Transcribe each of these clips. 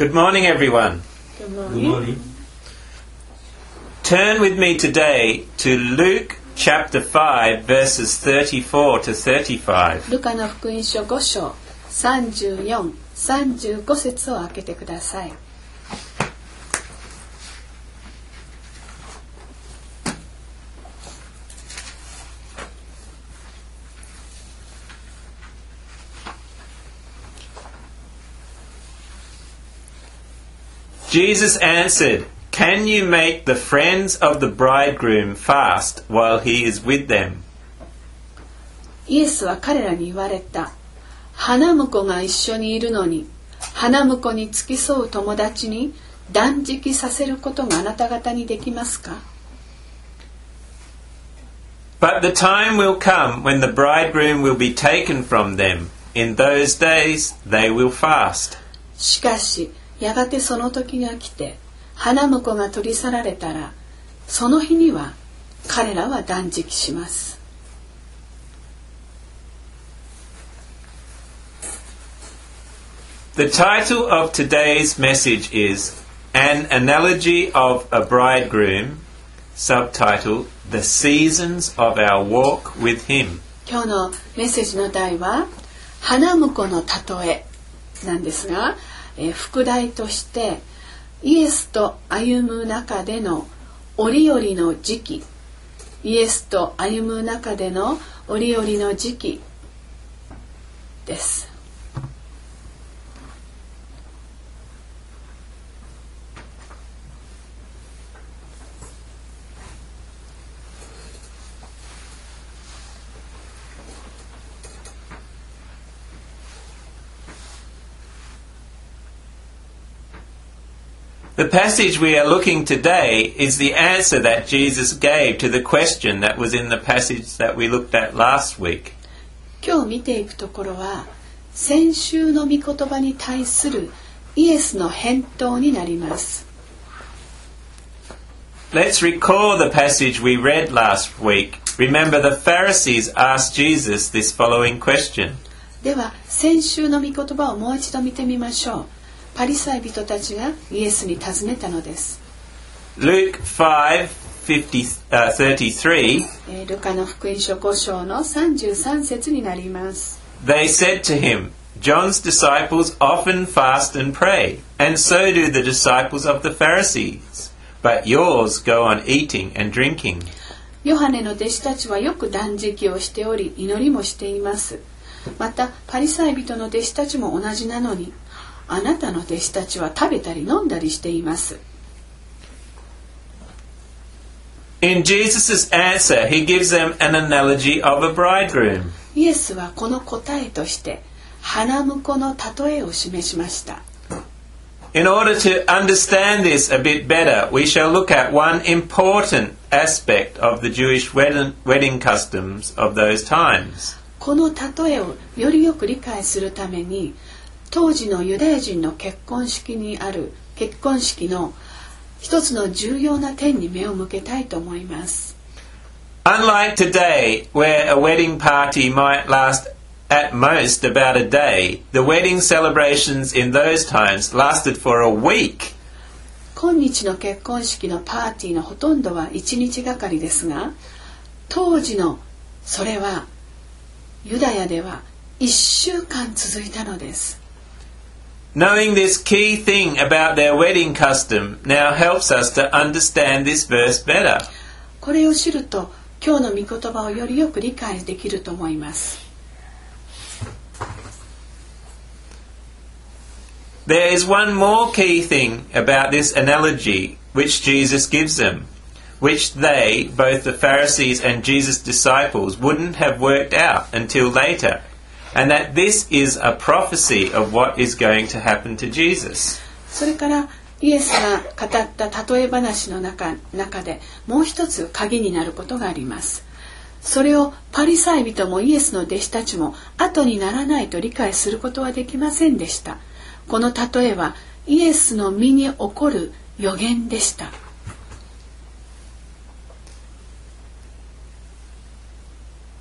Good morning, everyone. Good Good morning. morning. Turn with me today to Luke chapter 5, verses 34 to 35. ルカの福音書5章34、35節を開けてください。 Jesus answered, "Can you make the friends of the bridegroom fast while he is with them?" イエスは彼らに言われた。花婿が一緒にいるのに、花婿に付き添う友達に断食させることがあなた方にできますか？ But the time will come when the bridegroom will be taken from them. In those days they will fast. しかし、やがてその時が来て、花婿が取り去られたら、その日には彼らは断食します。 The title of today's message is An Analogy of a Bridegroom, subtitle The Seasons of Our Walk with Him. 今日のメッセージの題は花婿の例えなんですが、副題としてイエスと歩む中での折々の時期、イエスと歩む中での折々の時期です。 The passage we are looking today is the answer that Jesus gave to the question that was in the passage that we looked at last week. 今日見ていくところは先週の御言葉に対するイエスの返答になります。 Let's recall the passage we read last week. Remember, the Pharisees asked Jesus this following question. では先週の御言葉をもう一度見てみましょう。パリサイ人たちがイエスに尋ねたのです。 Luke 5:33. ルカの福音書5章の33節になります。 They said to him, John's disciples often fast and pray, and so do the disciples of the Pharisees. But yours go on eating and drinking. ヨハネの弟子たちはよく断食をしており、祈りもしています。またパリサイ人の弟子たちも同じなのに、あなたの弟子たちは食べたり飲んだりしています。 In Jesus' answer, he gives them an analogy of a bridegroom. イエスはこの答えとして花婿の例えを示しました。 In order to understand this a bit better, we shall look at one important aspect of the Jewish wedding customs of those times. この例えをよりよく理解するために、当時のユダヤ人の結婚式にある結婚式の一つの重要な点に目を向けたいと思います。 Unlike today, where a wedding party might last at most about a day, the wedding celebrations in those times lasted for a week. 今日の結婚式のパーティーのほとんどは1日がかりですが、当時のそれはユダヤでは1週間続いたのです。 Knowing this key thing about their wedding custom now helps us to understand this verse better. これを知ると今日の御言葉をよりよく理解できると思います。 There is one more key thing about this analogy which Jesus gives them, which they, both the Pharisees and Jesus' disciples, wouldn't have worked out until later, and that this is a prophecy of what is going to happen to Jesus. それからイエスが語った例え話の中でもう一つ鍵になることがあります。それをパリサイ人もイエスの弟子たちも後にならないと理解することはできませんでした。この例えはイエスの身に起こる予言でした。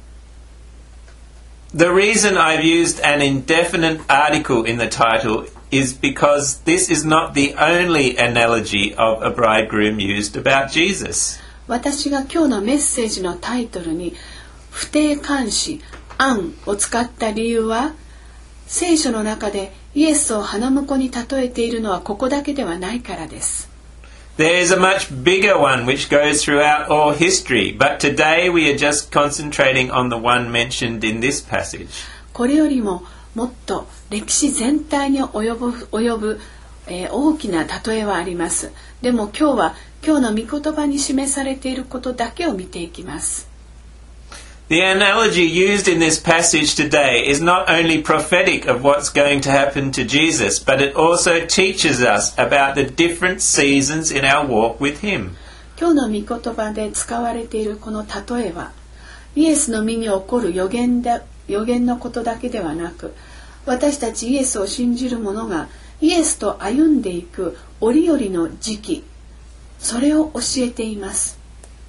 The reason I've used an indefinite article in the title is because this is not the only analogy of a bridegroom used about Jesus. 私が今日のメッセージのタイトルに不定冠詞アンを使った理由は、聖書の中でイエスを花婿に例えているのはここだけではないからです。 There is a much bigger one which goes throughout all history, but today we are just concentrating on the one mentioned in this passage. これよりももっと歴史全体に及ぶ、大きな例えはあります。でも今日は今日の御言葉に示されていることだけを見ていきます。 The analogy used in this passage today is not only prophetic of what's going to happen to Jesus, but it also teaches us about the different seasons in our walk with Him. 今日の御言葉で使われているこの例えは、イエスの身に起こる予言のことだけではなく、私たちイエスを信じる者がイエスと歩んでいく折々の時期、それを教えています。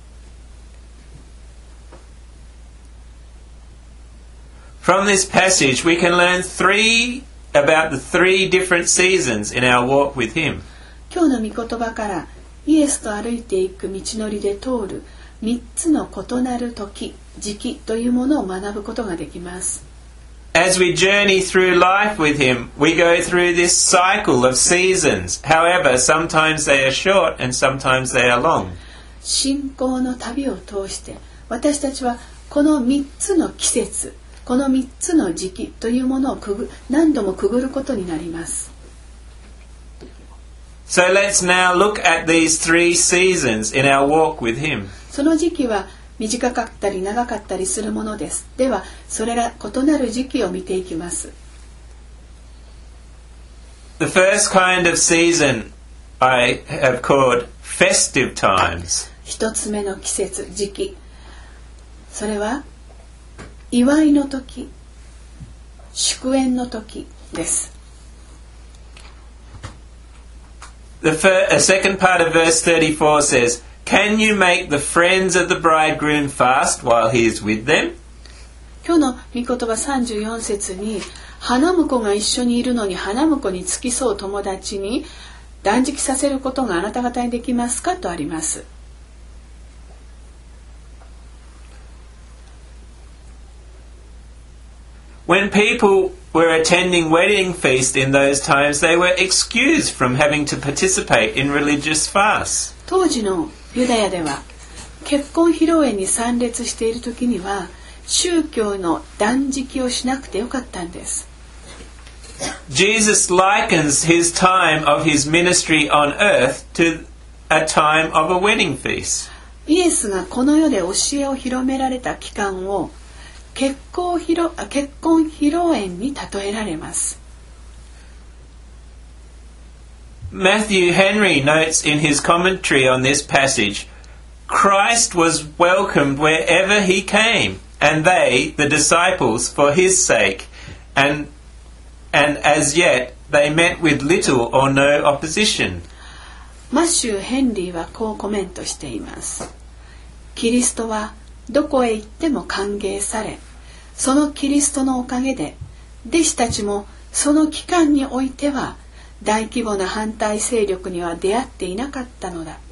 From this passage, we can learn about the three different seasons in our walk with Him. 今日の御言葉からイエスと歩いていく道のりで通る3つの異なる時期というものを学ぶことができます。 As we journey through life with Him, we go through this cycle of seasons. However, sometimes they are short and sometimes they are long. 信仰の旅を通して私たちはこの3つの季節、この3つの時期というものを何度もくぐることになります。 So let's now look at these three seasons in our walk with Him. その時期は短かったり長かったりするものです。では、それら異なる時期を見ていきます。 The first kind of season I have called festive times. 一つ目の季節、時期。それは祝いの時、祝宴の時です。 The second part of verse 34 says, Can you make the friends of the bridegroom fast while he is with them? 今日の御言葉34節に、花婿が一緒にいるのに花婿に付き添う友達に断食させることがあなた方にできますかとあります。 When people were attending wedding feast in those times, they were excused from having to participate in religious fasts. 当時のユダヤでは結婚披露宴に参列している時には宗教の断食をしなくてよかったんです。 Jesus likens his time of his ministry on earth to a time of a wedding feast. イエスがこの世で教えを広められた期間を結婚披露宴に例えられます。 Matthew Henry notes in his commentary on this passage, Christ was welcomed wherever he came, and they, the disciples, for his sake, and as yet they met with little or no opposition. マシュー・ヘンリーはこうコメントしています。キリストはどこへ行っても歓迎され、そのキリストのおかげで弟子たちもその期間においては大規模な反対勢力には出会っていなかったのだ。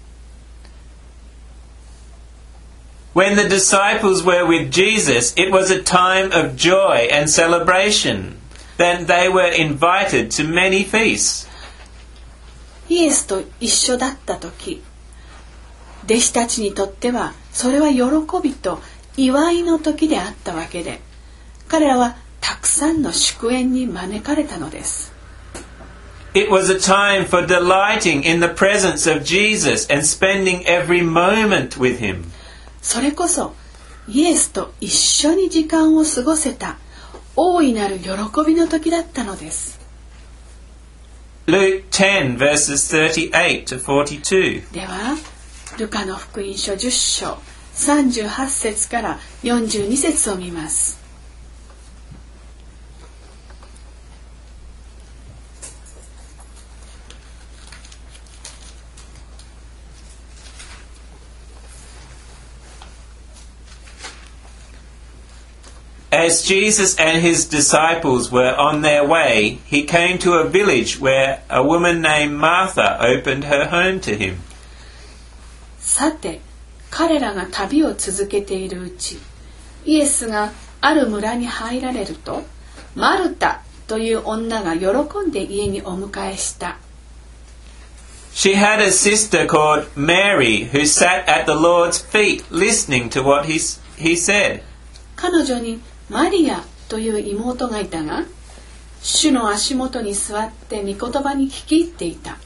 When the disciples were with Jesus, it was a time of joy and celebration. Then they were invited to many feasts. イエスと一緒だった時、弟子たちにとってはそれは喜びと祝いの時であったわけで、彼らはたくさんの祝宴に招かれたのです。 It was a time for delighting in the presence of Jesus and spending every moment with him. それこそイエスと一緒に時間を過ごせた大いなる喜びの時だったのです。 Luke 10 verses 38 to 42. では、ルカの福音書10章38節から42節を見ます。 as Jesus and his disciples were on their way, he came to a village where a woman named Martha opened her home to him. さて、彼らが旅を続けているうち、イエスがある村に入られると、マルタという女が喜んで家にお迎えした。 She had a sister called Mary who sat at the Lord's feet listening to what he said. 彼女にマリアという妹がいたが、主の足元に座って御言葉に聞き入っていた。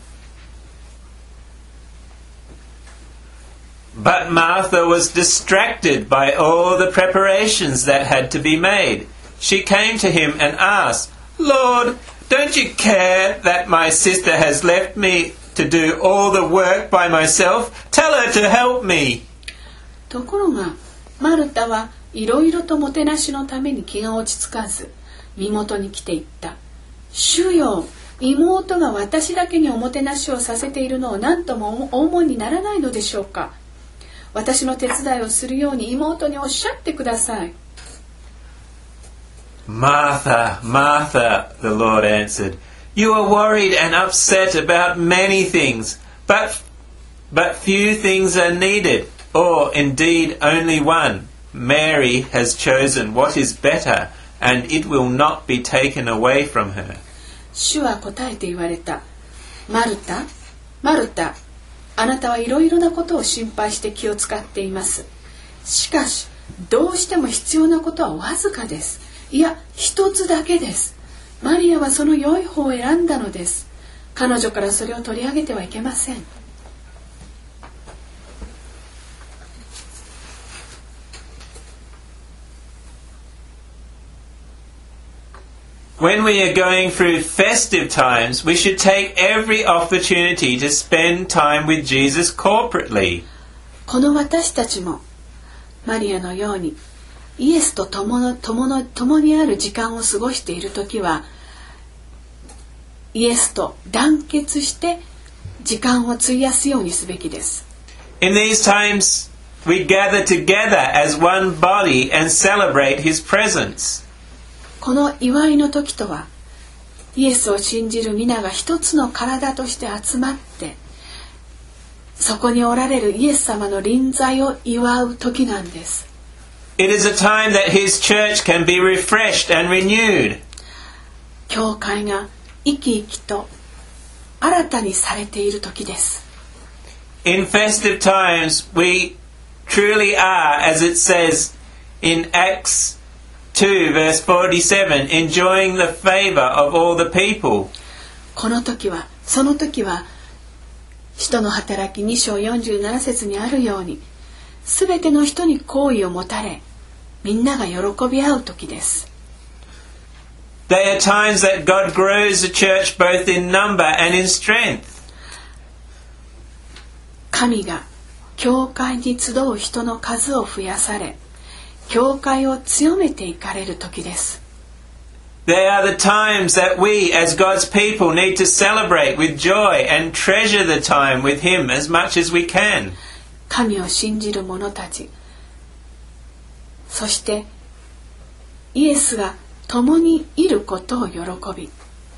But Martha was distracted by all the preparations that had to be made. She came to him and asked, "Lord, don't you care that my sister has left me to do all the work by myself? Tell her to help me." ところが、マルタはいろいろともてなしのために気が落ち着かず、身元に来ていった。主よ、妹が私だけにおもてなしをさせているのを何ともお思いにならないのでしょうか。私の手伝いをするように妹におっしゃってください。 Martha, Martha, the Lord answered, "You are worried and upset about many things, but few things are needed, or indeed only one. Mary has chosen what is better, and it will not be taken away from her." 主は答えて言われた。マルタ、マルタ、あなたはいろいろなことを心配して気を使っています。しかし、どうしても必要なことはわずかです。いや、一つだけです。マリアはその良い方を選んだのです。彼女からそれを取り上げてはいけません。 When we are going through festive times, we should take every opportunity to spend time with Jesus corporately. この私たちもマリアのようにイエスと共にある時間を過ごしているときは、イエスと団結して時間を費やすようにすべきです。 In these times, we gather together as one body and celebrate His presence. この祝いの時とは、イエスを信じる皆が一つの体として集まって、そこにおられるイエス様の臨在を祝う時なんです。 It is a time that His church can be refreshed and renewed. 教会が生き生きと新たにされている時です。 In festive times, we truly are, as it says in Acts 2 verse 47, enjoying the favor of all the people. その時は使徒の働き2章47節にあるように、すべての人に好意を持たれ、みんなが喜び合う時です。 They are times that God grows the church both in number and in strength. 神が教会に集う人の数を増やされ、教会を強めていかれる時です。 They are the times that we as God's people need to celebrate with joy and treasure the time with Him as much as we can. 神を信じる者たち、そしてイエスが共にいることを喜び、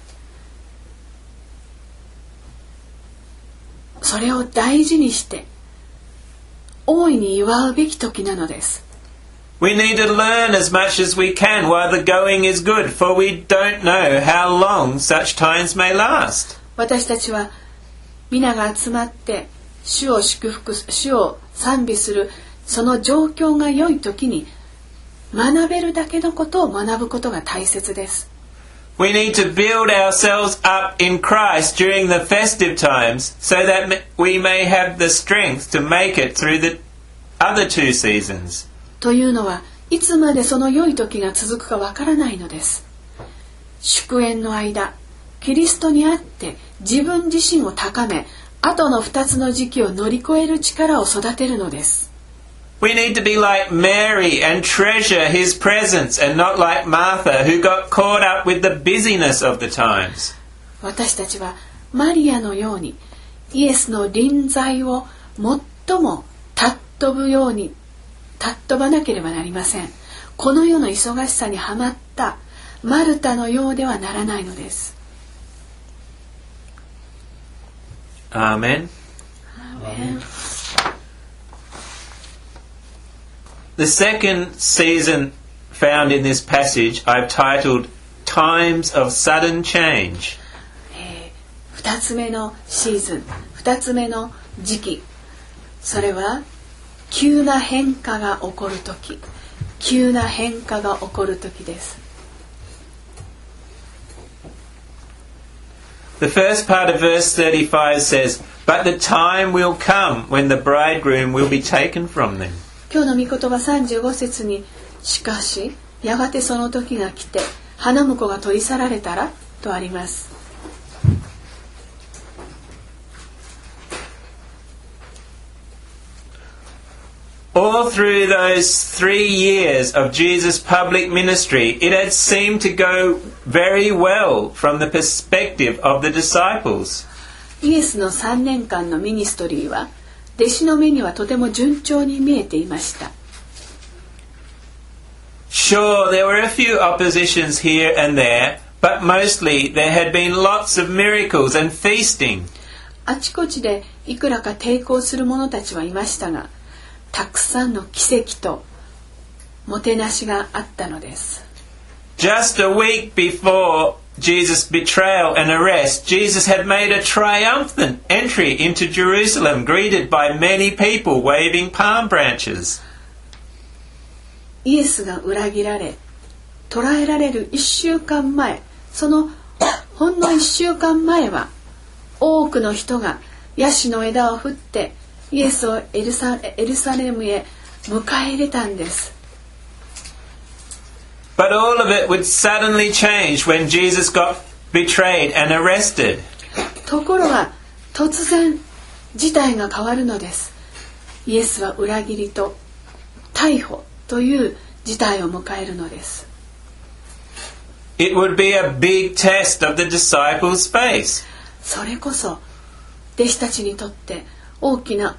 それを大事にして大いに祝うべき時なのです。 We need to learn as much as we can while the going is good, for we don't know how long such times may last. 私たちは皆が集まって主を祝福、主を賛美するその状況が良い時に学べるだけのことを学ぶことが大切です。 We need to build ourselves up in Christ during the festive times so that we may have the strength to make it through the other two seasons. というのはいつまでその良い時が続くかわからないのです。祝宴の間、キリストにあって自分自身を高め、後の2つの時期を乗り越える力を育てるのです。 We need to be like Mary and treasure His presence and not like Martha who got caught up with the busyness of the times. 私たちはマリアのようにイエスの臨在を最も尊ぶように尊ばなければなりません。 この世の忙しさにはまったマルタのようではならないのです。 Amen. The second season found in this passage I've titled Times of Sudden Change. 2つ目のシーズン、2つ目の時期、それは急な変化が起こるとき、急な変化が起こるときです。 The first part of verse 35 says, But the time will come when the bridegroom will be taken from them. 今日の御言葉35節に、しかしやがてその時が来て花婿が取り去られたらとあります。 All through those 3 years of Jesus' public ministry, it had seemed to go very well from the perspective of the disciples. イエスの3年間のミニストリーは弟子の目にはとても順調に見えていました。 Sure, there were a few oppositions here and there, but mostly there had been lots of miracles and feasting. あちこちでいくらか抵抗する者たちはいましたが、たくさんの奇跡ともてなしがあったのです。 Just a week before Jesus' betrayal and arrest, Jesus had made a triumphant entry into Jerusalem, greeted by many people waving palm branches. イエスが裏切られ、捕らえられる1週間前、そのほんの1週間前は、多くの人がヤシの枝を振ってイエスをエルサレムへ迎え入れたんです。 But all of it would suddenly change when Jesus got betrayed and arrested. ところが突然事態が変わるのです。イエスは裏切りと逮捕という事態を迎えるのです。 It would be a big test of the disciples' faith. それこそ弟子たちにとって大きな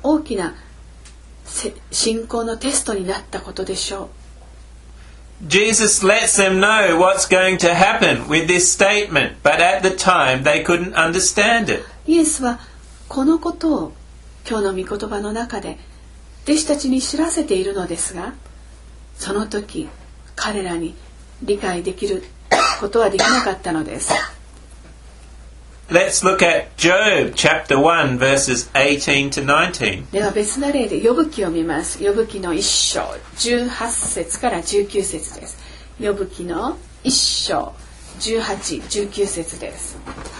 信仰のテストになったことでしょう。 Jesus lets them know what's going to happen with this statement, but at the time they couldn't understand it. イエスはこのことを今日の御言葉の中で弟子たちに知らせているのですが、その時彼らに理解できることはできなかったのです。 Let's look at Job chapter 1 verses 18 to 19. では別な例でヨブ記を見ます。ヨブ記の1章18節から19節です。ヨブ記の1章18、19節です。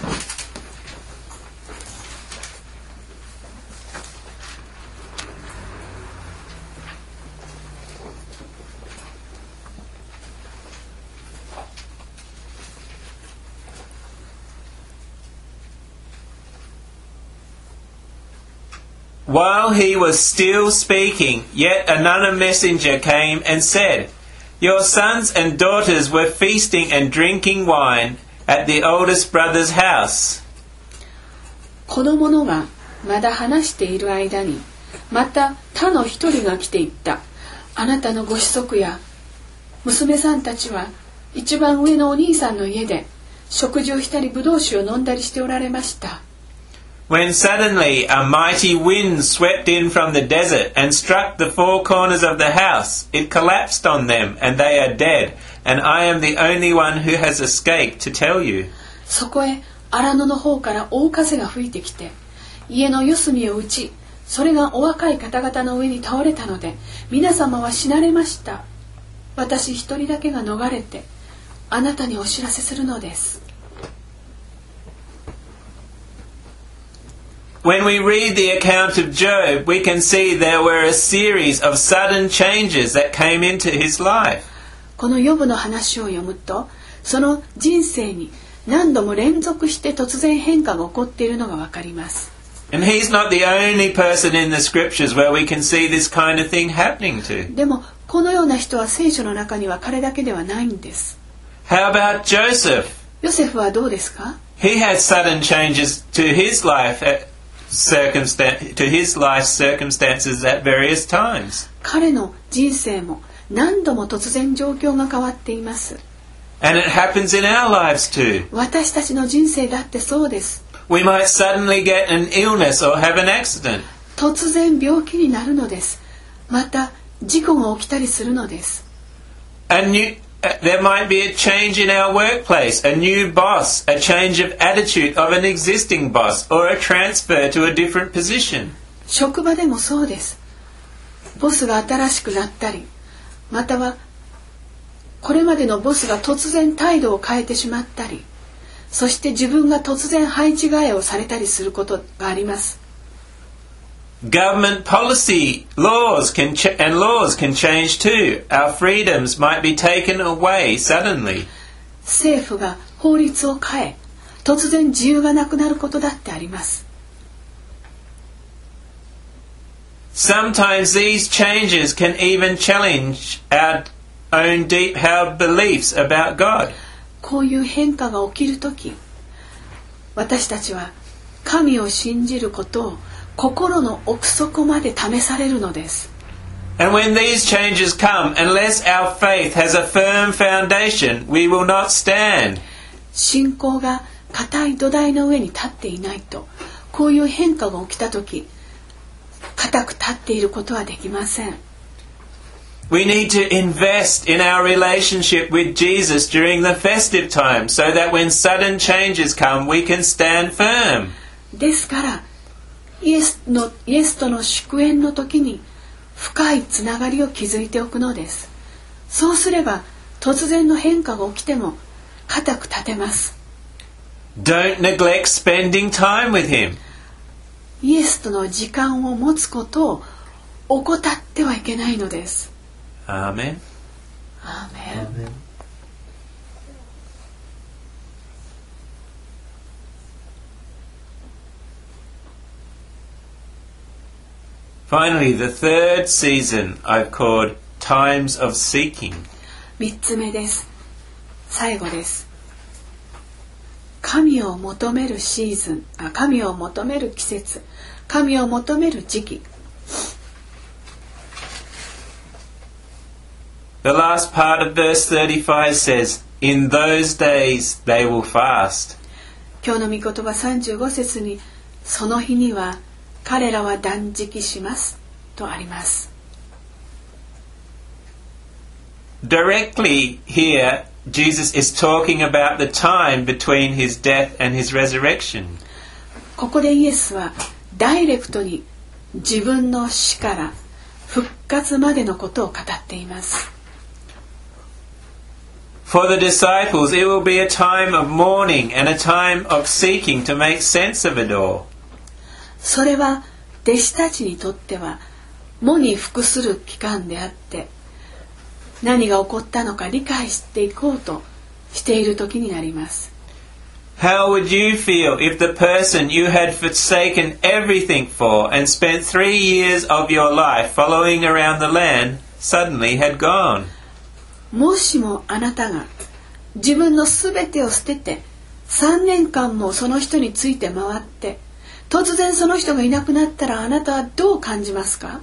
While he was still speaking, yet another messenger came and said, Your sons and daughters were feasting and drinking wine at the oldest brother's house. この者がまだ話している間に、また他の一人が来ていった。あなたのご子息や娘さんたちは一番上のお兄さんの家で食事をしたり、ぶどう酒を飲んだりしておられました。 When suddenly a mighty wind swept in from the desert and struck the four corners of the house, it collapsed on them and they are dead, and I am the only one who has escaped to tell you. そこへ荒野の方から大風が吹いてきて、家の四隅を打ち、それがお若い方々の上に倒れたので、皆様は死なれました。私一人だけが逃れて、あなたにお知らせするのです。 When we read the account of Job, we can see there were a series of sudden changes that came into his life. このヨブの話を読むと、その人生に何度も連続して突然変化が起こっているのがわかります。 And he's not the only person in the scriptures where we can see this kind of thing happening to. でもこのような人は聖書の中には彼だけではないんです。 How about Joseph? ヨセフはどうですか？ He had sudden changes to his life circumstances at various times. 彼の人生も何度も突然状況が変わっています。 And it happens in our lives too. 私たちの人生だってそうです。 We might suddenly get an illness or have an accident. 突然病気になるのです。また事故が起きたりするのです。 There might be a change in our workplace, a new boss, a change of attitude of an existing boss, or a transfer to a different position. 職場でもそうです。ボスが新しくなったり、またはこれまでのボスが突然態度を変えてしまったり、そして自分が突然配置換えをされたりすることがあります。 Government policy, laws can change too. Our freedoms might be taken away suddenly. 政府が法律を変え、突然自由がなくなることだってあります。 Sometimes these changes can even challenge our own deep-held beliefs about God. こういう変化が起きるとき、私たちは神を信じることを心の奥底まで試されるのです。 And when these changes come, unless our faith has a firm foundation, we will not stand. 信仰が固い土台の上に立っていないと、こういう変化が起きたとき、固く立っていることはできません。 We need to invest in our relationship with Jesus during the festive time, so that when sudden changes come, we can stand firm. ですから、イエスとの祝宴の時に深いつながりを築いておくのです。そうすれば突然の変化が起きても固く立てます。 Don't neglect spending time with him. イエスとの時間を持つことを怠ってはいけないのです。 アーメン。 アーメン。 Finally, the third season I've called Times of Seeking. 3つ目です。最後です。神を求めるシーズン、神を求める季節、神を求める時期。 The last part of verse 35 says, In those days they will fast. 今日の御言葉35節に、その日には彼らは断食しますとあります。 Directly here, Jesus is talking about the time between his death and his resurrection. ここでイエスはダイレクトに自分の死から復活までのことを語っています。 For the disciples, it will be a time of mourning and a time of seeking to make sense of it all. それは弟子たちにとっては喪に服する期間であって、何が起こったのか理解していこうとしている時になります。 How would you feel if the person you had forsaken everything for and spent 3 years of your life following around the land suddenly had gone? もしもあなたが自分のすべてを捨てて3年間もその人について回って突然その人がいなくなったらあなたはどう感じますか？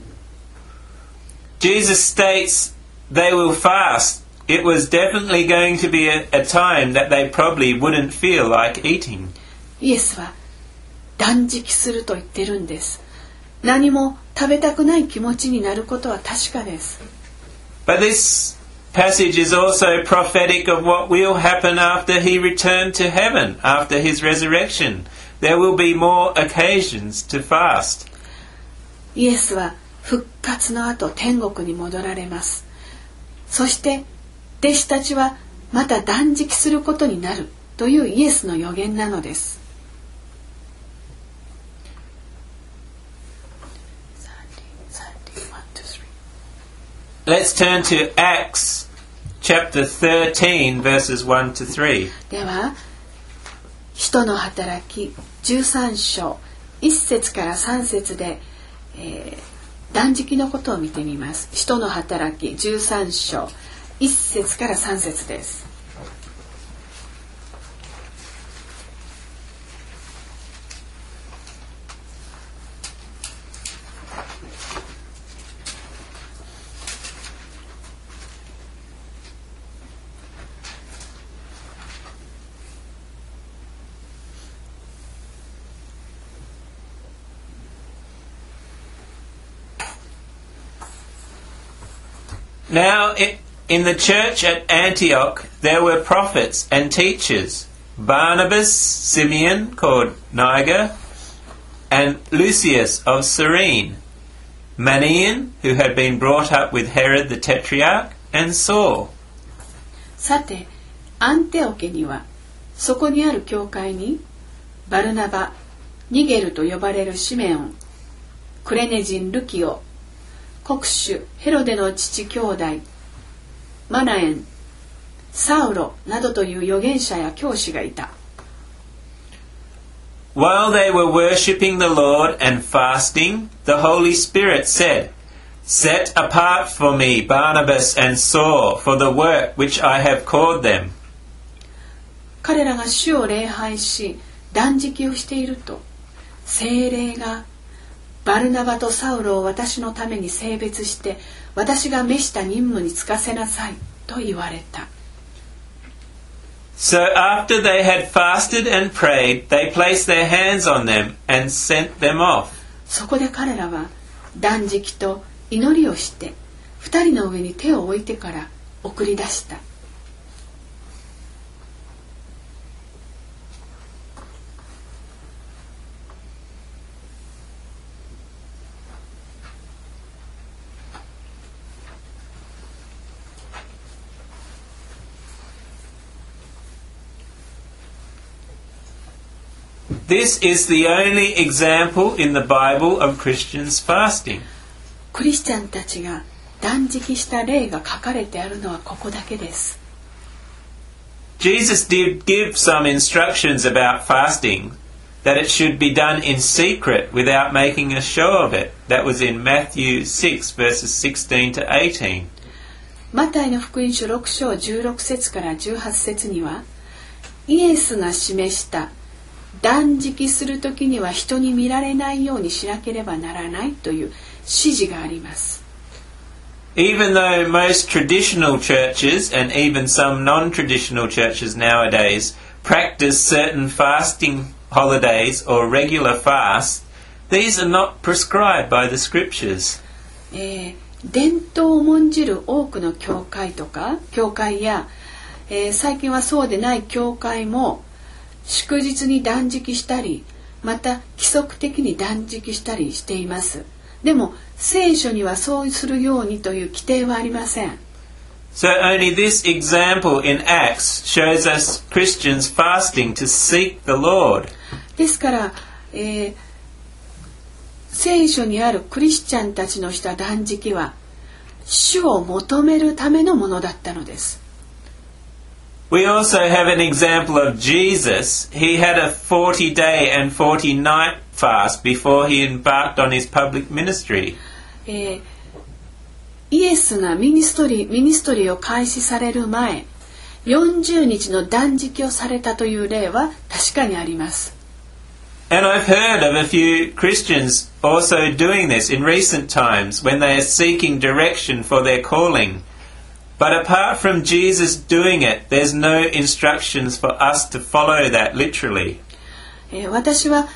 Jesus states they will fast. It was definitely going to be a time that they probably wouldn't feel like eating. イエスは断食すると言ってるんです。何も食べたくない気持ちになることは確かです。 But this passage is also prophetic of what will happen after he returned to heaven, after his resurrection. There will be more occasions to fast. イエスは復活の後天国に戻られます。そして弟子たちはまた断食することになるというイエスの予言なのです。 Let's turn to Acts chapter 13 verses 1 to 3. では使徒の働き13章1節から3節で、断食のことを見てみます。使徒の働き13章1節から3節です。 Now in the church at Antioch there were prophets and teachers, Barnabas, Simeon, called Niger, and Lucius of Cyrene, Manaen, who had been brought up with Herod the Tetrarch, and Saul. さて、アンテオケには、そこにある教会に、バルナバ、ニゲルと呼ばれるシメオン、クレネ人ルキオ、国主ヘロデの父兄弟、マナエン、サウロなどという預言者や教師がいた。 While they were worshipping the Lord and fasting, the Holy Spirit said, Set apart for me Barnabas and Saul for the work which I have called them. 彼らが主を礼拝し、断食をしていると、聖霊がバルナバとサウロを私のために聖別して、私が召した任務に就かせなさいと言われた。 So after they had fasted and prayed, they placed their hands on them and sent them off. そこで彼らは断食と祈りをして、二人の上に手を置いてから送り出した。 This is the only example in the Bible of Christians fasting. クリスチャンたちが断食した例が書かれてあるのはここだけです。 Jesus did give some instructions about fasting, that it should be done in secret without making a show of it. That was in Matthew 6 verses 16 to 18. マタイの福音書6章16節から18節には、イエスが示した断食するときには人に見られないようにしなければならないという指示があります。 Even though most traditional churches and even some non-traditional churches nowadays practice certain fasting holidays or regular fasts, these are not prescribed by the scriptures. 伝統を重んじる多くの教会や、最近はそうでない教会も祝日に断食したり、また規則的に断食したりしています。でも聖書にはそうするようにという規定はありません。 So only this example in Acts shows us Christians fasting to seek the Lord. ですから、聖書にあるクリスチャンたちのした断食は主を求めるためのものだったのです。 We also have an example of Jesus. He had a 40-day and 40-night fast before he embarked on his public ministry. イエスがミニストリーを開始される前、40日の断食をされたという例は確かにあります。 And I've heard of a few Christians also doing this in recent times when they are seeking direction for their calling. But apart from Jesus doing it, there's no instructions for us to follow that literally. 私は、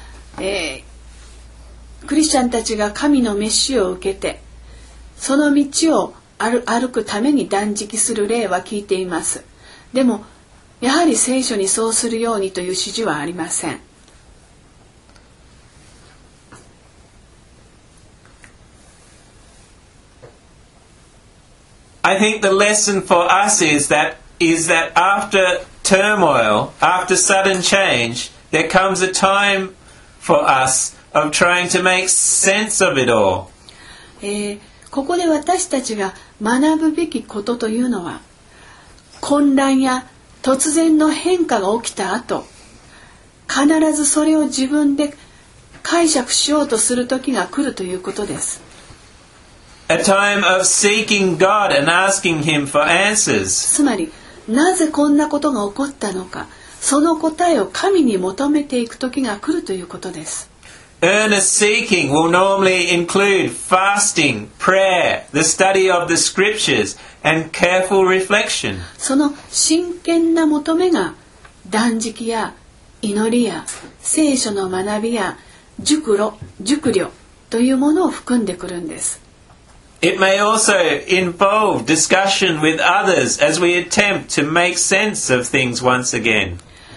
クリスチャンたちが神の召しを受けて、その道を歩くために断食する例は聞いています。でも、やはり聖書にそうするようにという指示はありません。 I think the lesson for us is that after turmoil, after sudden change, there comes a time for us of trying to make sense of it all. ここで私たちが学ぶべきことというのは、混乱や突然の変化が起きた後、必ずそれを自分で解釈しようとする時が来るということです。 A time of seeking God and asking Him for answers. つまり、なぜこんなことが起こったのか、その答えを神に求めていく時が来るということです。 Earnest seeking will normally include fasting, prayer, the study of the scriptures, and careful reflection. その真剣な求めが断食や祈りや聖書の学びや熟慮というものを含んでくるんです。 It may also involve discussion with others as we attempt to make sense of things once again.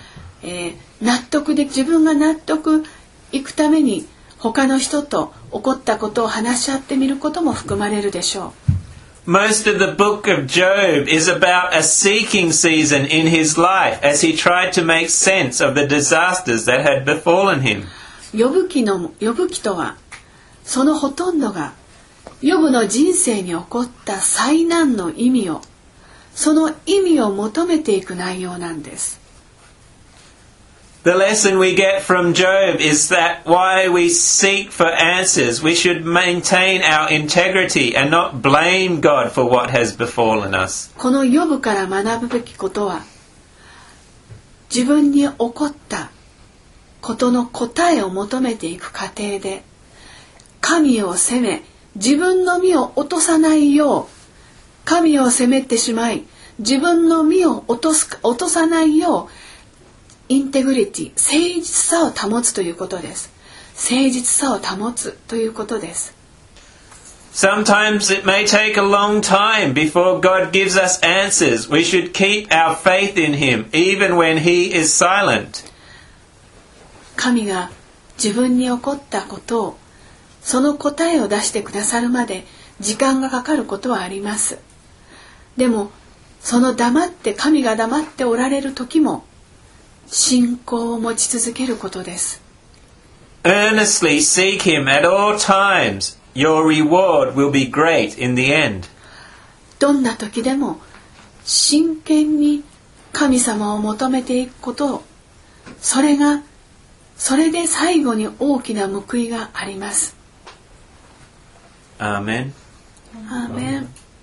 自分が納得いくために他の人と起こったことを話し合ってみることも含まれるでしょう。 Most of the book of Job is about a seeking season in his life as he tried to make sense of the disasters that had befallen him. ヨブ記とはそのほとんどがヨブの人生に起こった災難の意味を、その意味を求めていく内容なんです。 The lesson we get from Job is that while we seek for answers, we should maintain our integrity and not blame God for what has befallen us. このヨブから学ぶべきことは、自分に起こったことの答えを求めていく過程で、神を責め、自分の身を落とさないよう、神を責めてしまい、自分の身を落とさないよう、インテグリティ、誠実さを保つということです。誠実さを保つということです。 Sometimes it may take a long time before God gives us answers. We should keep our faith in Him, even when He is silent. 神が自分に起こったことを、その答えを出してくださるまで時間がかかることはあります。でも、その神が黙っておられる時も、信仰を持ち続けることです。 Earnestly seek Him at all times. Your reward will be great in the end. どんな時でも真剣に神様を求めていくことを、それで最後に大きな報いがあります。 Amen. アーメン。